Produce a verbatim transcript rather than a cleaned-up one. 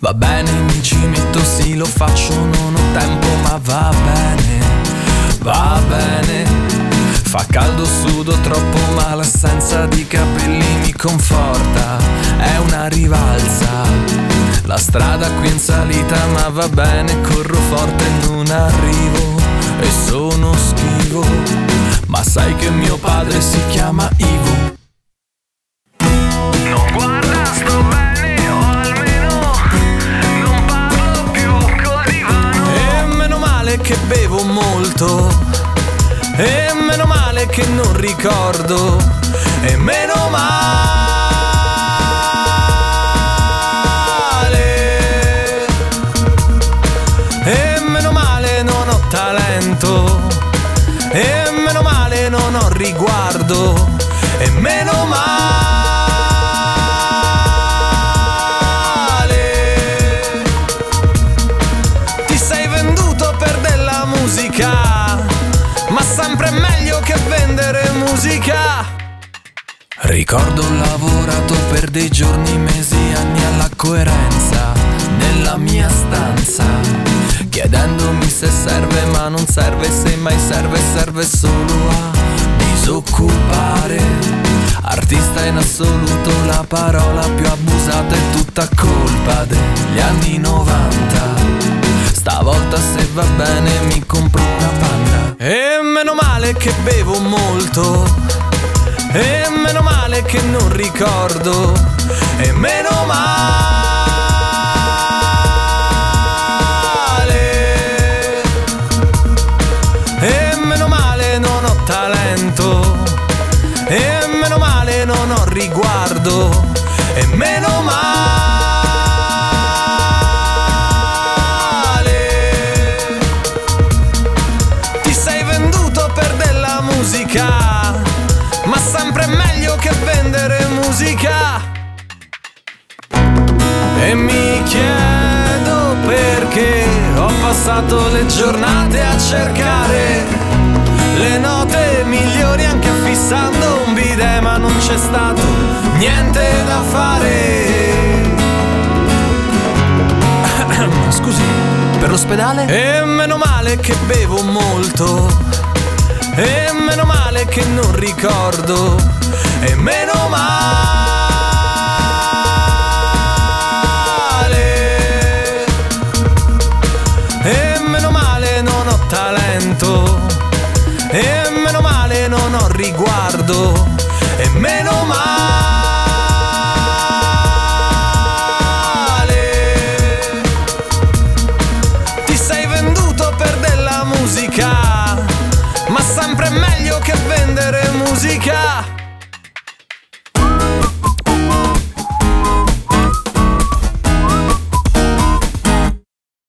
Va bene, mi ci metto, sì lo faccio, non ho tempo, ma va bene, va bene. Fa caldo, sudo troppo, ma l'assenza di capelli mi conforta, è una rivalsa. La strada qui in salita, ma va bene, corro forte, non arrivo e sono schivo. Ma sai che mio padre si chiama Ivo. Non guarda, sto bene, o almeno non parlo più col divano. E meno male che bevo molto, e meno male che non ricordo, e meno male, e meno male non ho talento, e meno male non ho riguardo, e meno male. Ti sei venduto per della musica, ma sempre meglio che vendere musica. Ricordo ho lavorato per dei giorni, mesi, anni alla coerenza nella mia stanza, chiedendomi se serve, ma non serve, se mai serve, serve solo a disoccupare. Artista in assoluto, la parola più abusata è tutta colpa degli anni novanta. Stavolta se va bene mi compro una Panda. E meno male che bevo molto, e meno male che non ricordo, e meno male, e meno male non ho talento, e meno male non ho riguardo, e meno male. Ti sei venduto per della musica, ma sempre meglio che vendere musica. E mi chiedo perché ho passato le giornate a cercare le note migliori, anche fissando un bidet, ma non c'è stato niente da fare. Scusi, per l'ospedale? E meno male che bevo molto, e meno male che non ricordo, e meno male, e meno male non ho talento, e meno male non ho riguardo, e meno male.